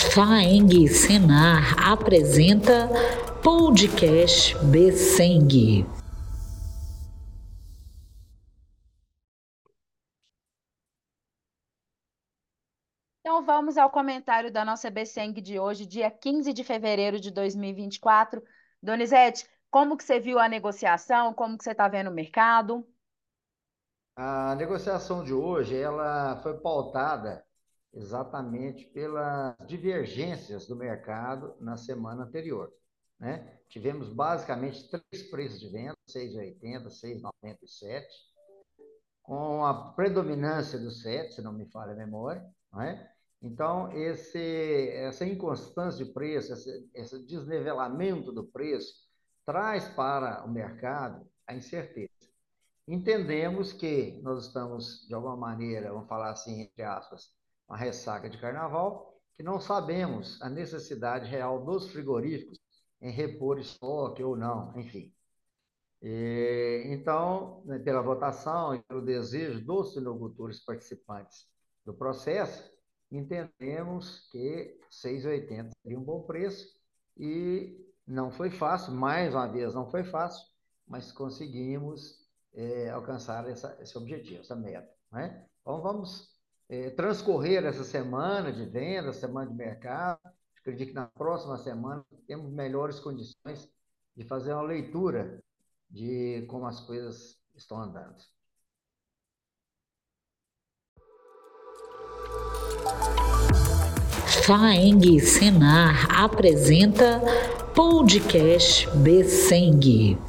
Faeng Senar apresenta Podcast Besseng. Então vamos ao comentário da nossa Besseng de hoje, dia 15 de fevereiro de 2024. Donizete, como que você viu a negociação? Como que você está vendo o mercado? A negociação de hoje, ela foi pautada exatamente pelas divergências do mercado na semana anterior, né? Tivemos basicamente três preços de venda, 6,80, 6,97, com a predominância do 7, se não me falha a memória, não é? Então, essa inconstância de preço, esse desnivelamento do preço, traz para o mercado a incerteza. Entendemos que nós estamos, de alguma maneira, vamos falar assim, entre aspas, uma ressaca de carnaval, que não sabemos a necessidade real dos frigoríficos em repor estoque ou não, enfim. Então, né, pela votação e pelo desejo dos suinocultores participantes do processo, entendemos que 6,80 seria um bom preço e não foi fácil, mais uma vez não foi fácil, mas conseguimos alcançar esse objetivo, essa meta, né? Então, vamos transcorrer essa semana de venda, semana de mercado. Acredito que na próxima semana temos melhores condições de fazer uma leitura de como as coisas estão andando. Faeng Senar apresenta Podcast Besseng.